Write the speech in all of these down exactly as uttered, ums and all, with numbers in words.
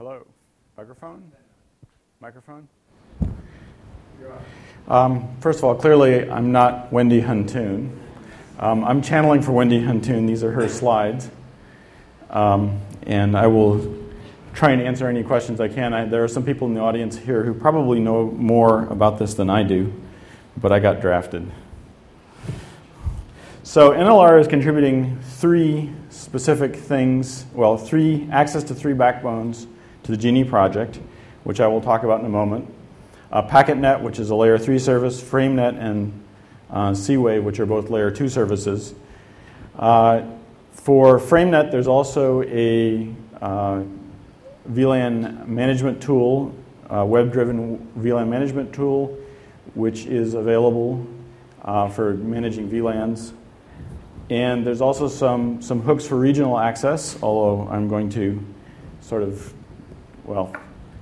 Hello. Microphone? Microphone? Um, first of all, clearly I'm not Wendy Huntoon. Um, I'm channeling for Wendy Huntoon. These are her slides. Um, and I will try and answer any questions I can. I, there are some people in the audience here who probably know more about this than I do, but I got drafted. So N L R is contributing three specific things, well, three access to three backbones to the Genie project, which I will talk about in a moment. Uh, PacketNet, which is a layer three service, FrameNet, and uh, C-Wave, which are both layer two services. Uh, for FrameNet, there's also a uh, V LAN management tool, uh, web-driven V LAN management tool, which is available uh, for managing V LANs. And there's also some, some hooks for regional access, although I'm going to sort of, well,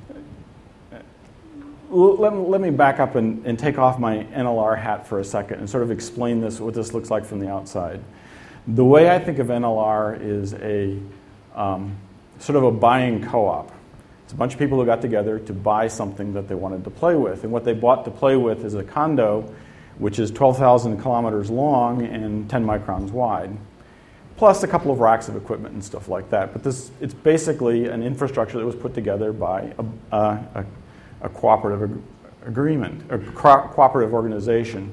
let, let me back up and, and take off my N L R hat for a second and sort of explain this, what this looks like from the outside. The way I think of N L R is a um, sort of a buying co-op. It's a bunch of people who got together to buy something that they wanted to play with. And what they bought to play with is a condo, which is twelve thousand kilometers long and ten microns wide, plus a couple of racks of equipment and stuff like that. But this, it's basically an infrastructure that was put together by a, a, a cooperative ag- agreement, a co- cooperative organization.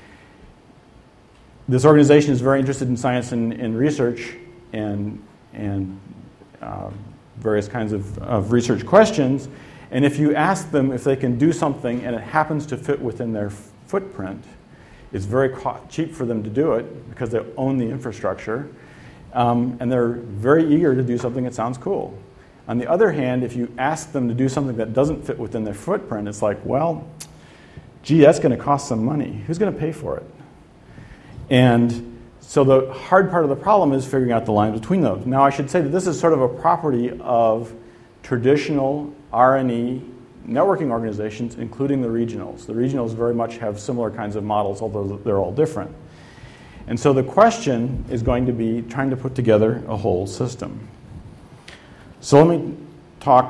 This organization is very interested in science and, and research and, and uh, various kinds of, of research questions. And if you ask them if they can do something and it happens to fit within their f- footprint, it's very co- cheap for them to do it because they own the infrastructure. Um, and they're very eager to do something that sounds cool. On the other hand, if you ask them to do something that doesn't fit within their footprint, it's like, well, gee, that's going to cost some money. Who's going to pay for it? And so the hard part of the problem is figuring out the line between those. Now, I should say that this is sort of a property of traditional R and E networking organizations, including the regionals. The regionals very much have similar kinds of models, although they're all different. And so the question is going to be trying to put together a whole system. So let me talk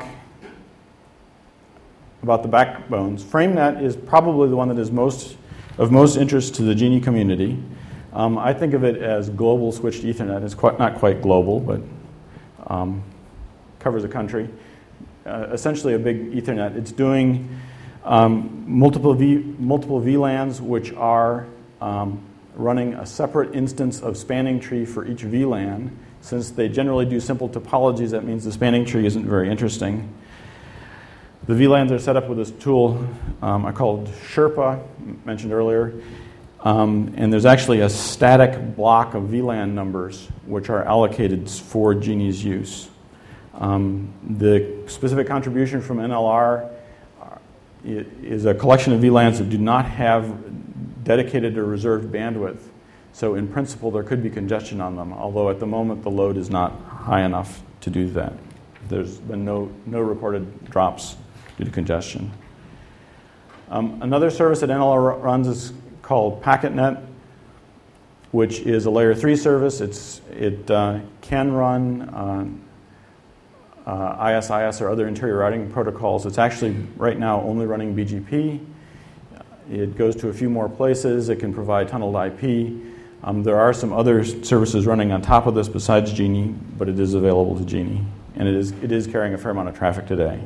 about the backbones. FrameNet is probably the one that is most of most interest to the Genie community. Um, I think of it as global switched Ethernet. It's quite, not quite global, but um, covers a country. Uh, essentially a big Ethernet. It's doing um, multiple v, multiple V LANs, which are um, running a separate instance of spanning tree for each V LAN. Since they generally do simple topologies, that means the spanning tree isn't very interesting. The V LANs are set up with this tool um, I called Sherpa, mentioned earlier. Um, and there's actually a static block of V LAN numbers which are allocated for Genie's use. Um, the specific contribution from N L R is a collection of V LANs that do not have dedicated or reserved bandwidth. So in principle, there could be congestion on them, although at the moment the load is not high enough to do that. There's been no, no reported drops due to congestion. Um, another service that N L R runs is called PacketNet, which is a layer three service. It's, it uh, can run uh, uh, I S I S or other interior routing protocols. It's actually right now only running B G P. It goes to a few more places. It can provide tunneled I P. Um, there are some other services running on top of this besides Genie, but it is available to Genie. And it is, it is carrying a fair amount of traffic today.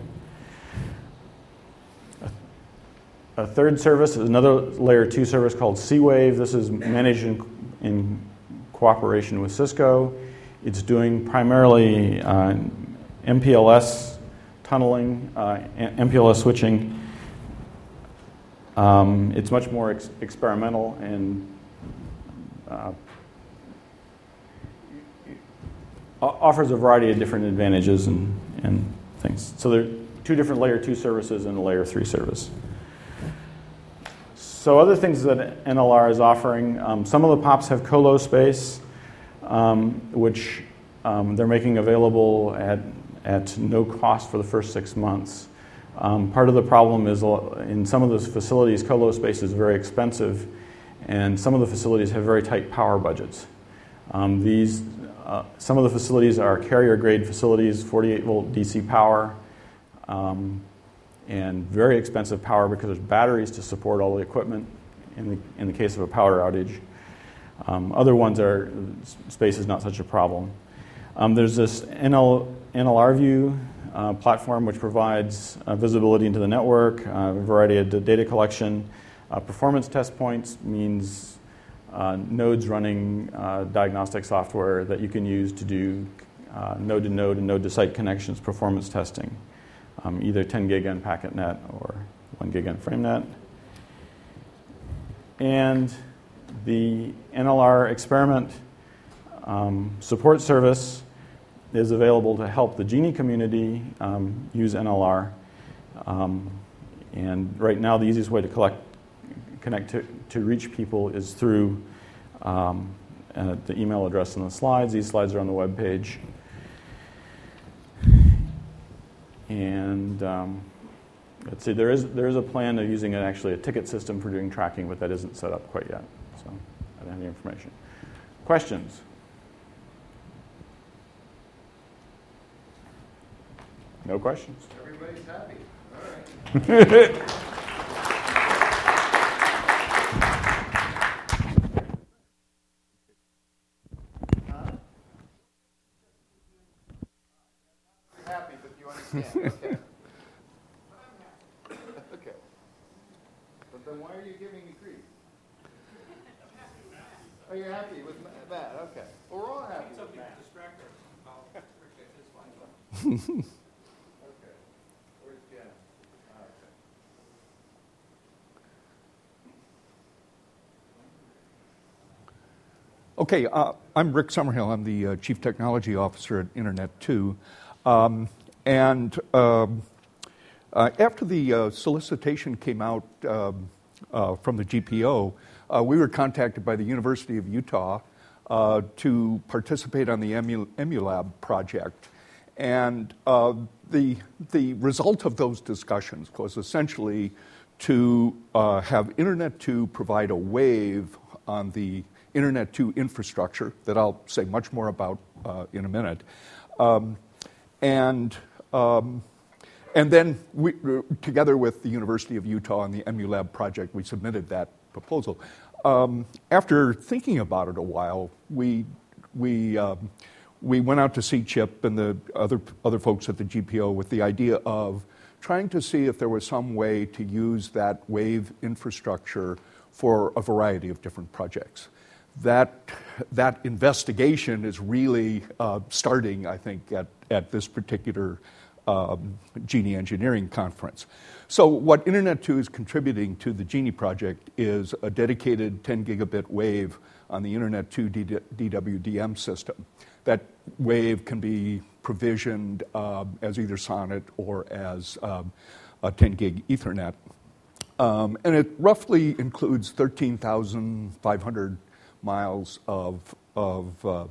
A third service is another layer two service called C-Wave. This is managed in, in cooperation with Cisco. It's doing primarily uh, M P L S tunneling, uh, M P L S switching. Um, it's much more ex- experimental and uh, offers a variety of different advantages and, and things. So there are two different layer two services and a layer three service. So other things that N L R is offering, um, some of the POPs have colo space, um, which um, they're making available at, at no cost for the first six months. Um, part of the problem is in some of those facilities, colo space is very expensive, and some of the facilities have very tight power budgets. Um, these, uh, some of the facilities are carrier-grade facilities, forty-eight volt D C power. um, and very expensive power because there's batteries to support all the equipment in the, in the case of a power outage. Um, other ones are, space is not such a problem. Um, there's this N L, N L R View uh, platform which provides uh, visibility into the network, uh, a variety of d- data collection. Uh, performance test points means uh, nodes running uh, diagnostic software that you can use to do uh, node-to-node and node-to-site connections performance testing, um, either ten gig on PacketNet or one gig on FrameNet. And the N L R experiment um, support service is available to help the Genie community um, use N L R. Um, and right now, the easiest way to collect, connect to, to reach people is through um, uh, the email address in the slides. These slides are on the web page. And um, let's see, there is there is a plan of using an, actually a ticket system for doing tracking, but that isn't set up quite yet. So I don't have any information. Questions? No questions? Everybody's happy. All right. Happy, but you understand. Okay. Okay. But then why are you giving me grief? Oh, you're happy with Matt? Okay. Well, we're all happy with Matt. Okay. Where's Jen? Okay, uh, I'm Rick Summerhill. I'm the uh, Chief Technology Officer at Internet two. Um, and um, uh, after the uh, solicitation came out um, uh, from the G P O, uh, we were contacted by the University of Utah uh, to participate on the Emu- EmuLab project. And uh, the, the result of those discussions was essentially to uh, have Internet two provide a wave on the Internet two infrastructure that I'll say much more about uh, in a minute. Um, and um, and then we, together with the University of Utah and the EmuLab project, we submitted that proposal. Um, after thinking about it a while, we we um, we went out to see Chip and the other other folks at the G P O with the idea of trying to see if there was some way to use that wave infrastructure for a variety of different projects. That that investigation is really uh, starting, I think, at, at this particular um, Genie Engineering Conference. So what Internet two is contributing to the Genie project is a dedicated ten gigabit wave on the Internet two D W D M system. That wave can be provisioned uh, as either SONET or as um, a ten gig Ethernet. Um, and it roughly includes thirteen thousand five hundred miles of, of uh,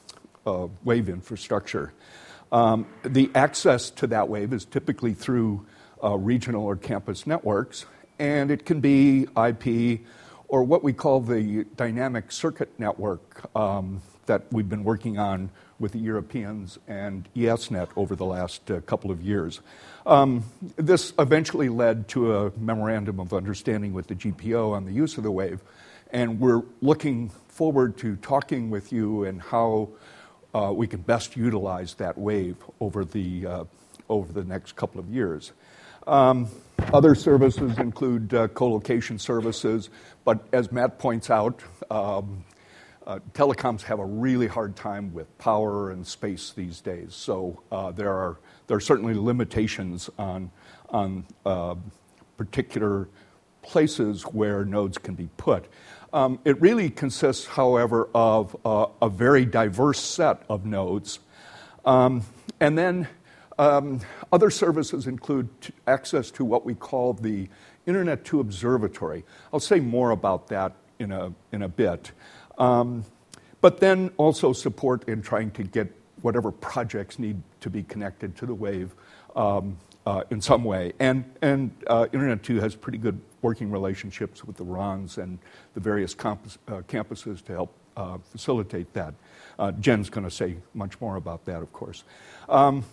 uh, wave infrastructure. Um, the access to that wave is typically through uh, regional or campus networks, and it can be I P or what we call the dynamic circuit network um, that we've been working on with the Europeans and ESNet over the last uh, couple of years. Um, this eventually led to a memorandum of understanding with the G P O on the use of the wave, and we're looking forward to talking with you and how uh, we can best utilize that wave over the uh, over the next couple of years. Um, other services include uh, co-location services, but as Matt points out, um, uh, telecoms have a really hard time with power and space these days. So uh, there are there are certainly limitations on on uh, particular places where nodes can be put. Um, it really consists, however, of uh, a very diverse set of nodes. Um, and then um, other services include t- access to what we call the Internet two Observatory. I'll say more about that in a, in a bit. Um, but then also support in trying to get whatever projects need to be connected to the wave um, uh, in some way. And, and uh, Internet two has pretty good working relationships with the R O Ns and the various campus, uh, campuses to help uh, facilitate that. Uh, Jen's going to say much more about that, of course. Um,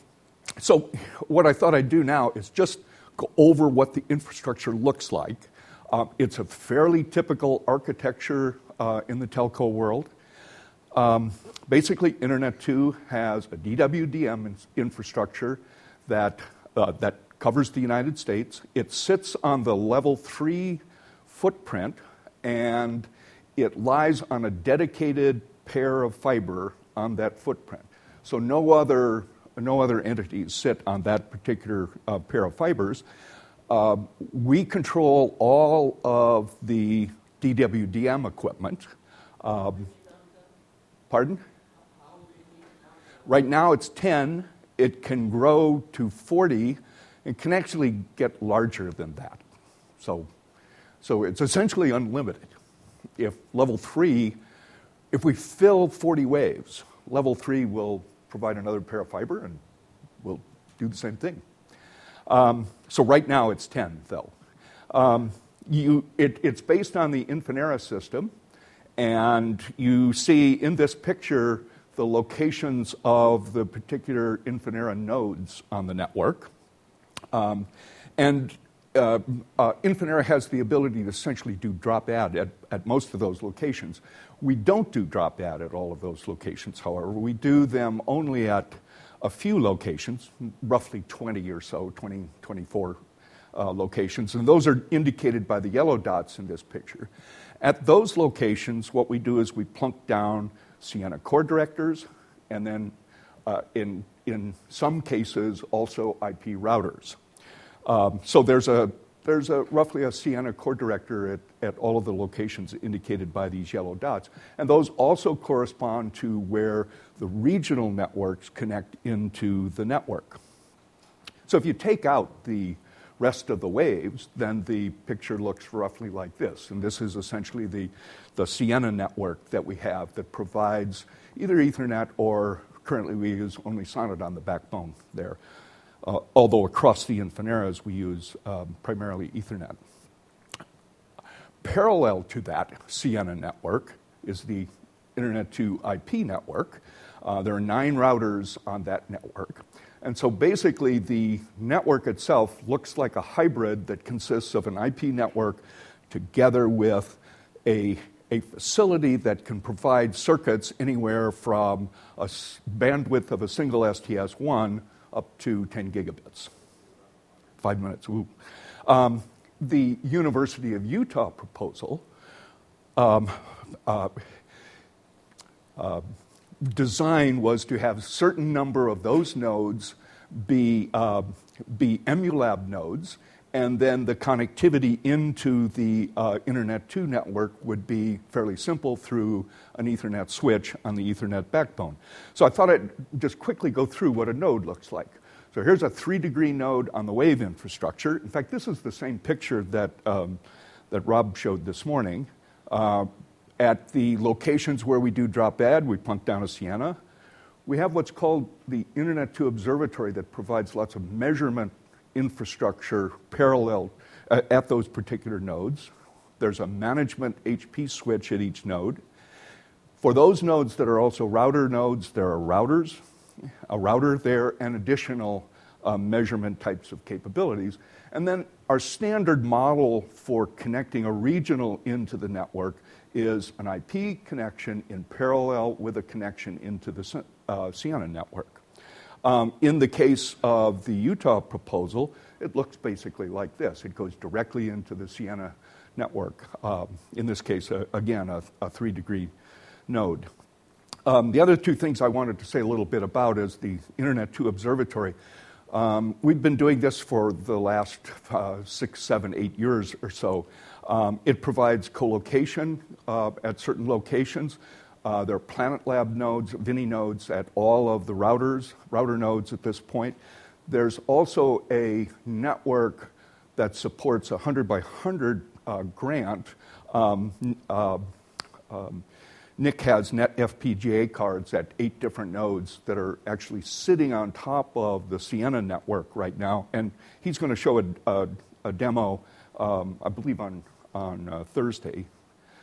so what I thought I'd do now is just go over what the infrastructure looks like. Uh, it's a fairly typical architecture uh, in the telco world. Um, basically, Internet two has a D W D M in- infrastructure that uh, that covers the United States. It sits on the level three footprint, and it lies on a dedicated pair of fiber on that footprint. So no other no other entities sit on that particular uh, pair of fibers. Uh, we control all of the D W D M equipment. Um, pardon? Right now it's ten. It can grow to forty. It can actually get larger than that. So, so it's essentially unlimited. If level three, if we fill forty waves, level three will provide another pair of fiber and we'll do the same thing. Um, so right now it's ten, though. Um, you, it, it's based on the Infinera system, and you see in this picture the locations of the particular Infinera nodes on the network. Um, and uh, uh, Infinera has the ability to essentially do drop add at, at most of those locations. We don't do drop add at all of those locations, however. We do them only at a few locations, roughly twenty or so, twenty, twenty-four uh, locations, and those are indicated by the yellow dots in this picture. At those locations, what we do is we plunk down Ciena core directors, and then uh, in, in some cases, also I P routers. Um, so there's a There's a, roughly a Ciena core director at, at all of the locations indicated by these yellow dots. And those also correspond to where the regional networks connect into the network. So if you take out the rest of the waves, then the picture looks roughly like this. And this is essentially the, the Ciena network that we have that provides either Ethernet or currently we use only SONET on the backbone there. Uh, although across the Infineras we use um, primarily Ethernet. Parallel to that Ciena network is the Internet two I P network. Uh, there are nine routers on that network. And so basically the network itself looks like a hybrid that consists of an I P network together with a, a facility that can provide circuits anywhere from a s- bandwidth of a single S T S one up to ten gigabits. Five minutes, ooh. Um, the University of Utah proposal um, uh, uh, design was to have a certain number of those nodes be, uh, be Emulab nodes, and then the connectivity into the uh, Internet two network would be fairly simple through an Ethernet switch on the Ethernet backbone. So I thought I'd just quickly go through what a node looks like. So here's a three-degree node on the wave infrastructure. In fact, this is the same picture that, um, that Rob showed this morning. Uh, at the locations where we do drop add, we plunk down a Ciena. We have what's called the Internet two Observatory that provides lots of measurement infrastructure parallel uh, at those particular nodes. There's a management H P switch at each node. For those nodes that are also router nodes, there are routers, a router there, and additional uh, measurement types of capabilities. And then our standard model for connecting a regional into the network is an I P connection in parallel with a connection into the uh, Ciena network. Um, in the case of the Utah proposal, it looks basically like this. It goes directly into the Ciena network. Um, in this case, uh, again, a, a three-degree node. Um, the other two things I wanted to say a little bit about is the Internet two Observatory. Um, we've been doing this for the last uh, six, seven, eight years or so. Um, it provides co-location uh, at certain locations. Uh, there are Planet Lab nodes, Vini nodes at all of the routers, router nodes at this point. There's also a network that supports a one hundred by one hundred uh, grant. Um, uh, um, Nick has net F P G A cards at eight different nodes that are actually sitting on top of the Ciena network right now, and he's going to show a, a, a demo, um, I believe, on, on uh, Thursday.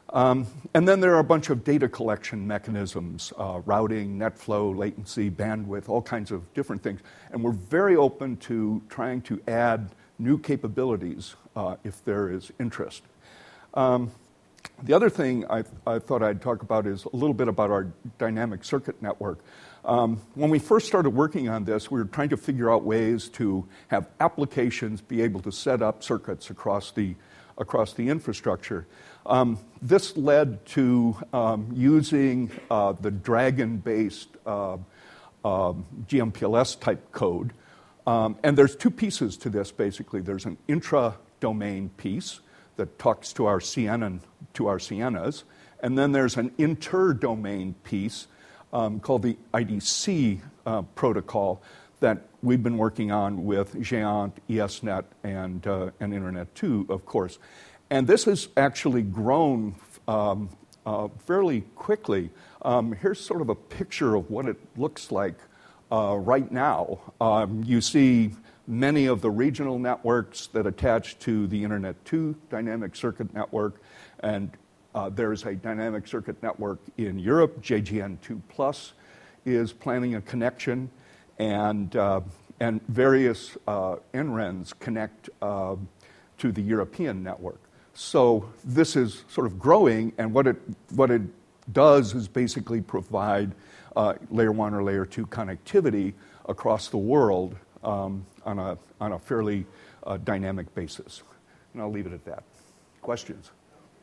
Um, and then there are a bunch of data collection mechanisms, uh, routing, net flow, latency, bandwidth, all kinds of different things. And we're very open to trying to add new capabilities uh, if there is interest. Um, the other thing I, I thought I'd talk about is a little bit about our dynamic circuit network. Um, when we first started working on this, we were trying to figure out ways to have applications be able to set up circuits across the across the infrastructure. Um, this led to um, using uh, the Dragon-based uh, uh, G M P L S type code. Um, and there's two pieces to this, basically. There's an intra-domain piece that talks to our Sienna, to our Siennas, and then there's an inter-domain piece um, called the I D C uh, protocol that we've been working on with Géant, ESNet, and, uh, and Internet two, of course. And this has actually grown um, uh, fairly quickly. Um, here's sort of a picture of what it looks like uh, right now. Um, you see many of the regional networks that attach to the Internet two dynamic circuit network, and uh, there's a dynamic circuit network in Europe. J G N two plus is planning a connection, and, uh, and various uh, N R E Ns connect uh, to the European network. So this is sort of growing, and what it, what it does is basically provide uh, layer one or layer two connectivity across the world um, on, a, on a fairly uh, dynamic basis. And I'll leave it at that. Questions?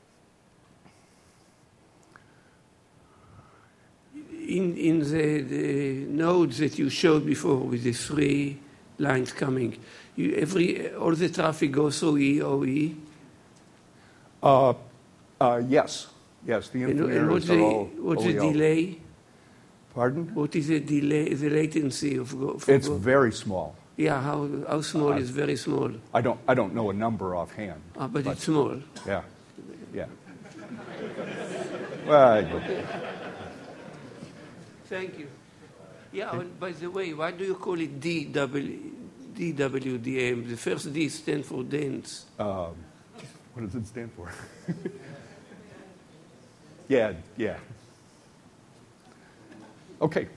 In, in the, the nodes that you showed before with the three lines coming, you, every, all the traffic goes through E O E? Uh, uh, yes, yes. The and, and engineers what's are the, all what's O E the O. delay? Pardon? What is the delay, the latency of go? For It's go? very small. Yeah, how how small Uh, is very small? I don't I don't know a number offhand. Ah, but, it's small. Yeah, yeah. Well, I, Thank you. Yeah. And by the way, why do you call it D W D W D M? The first D stands for dense. um, what does it stand for? yeah, yeah. Okay.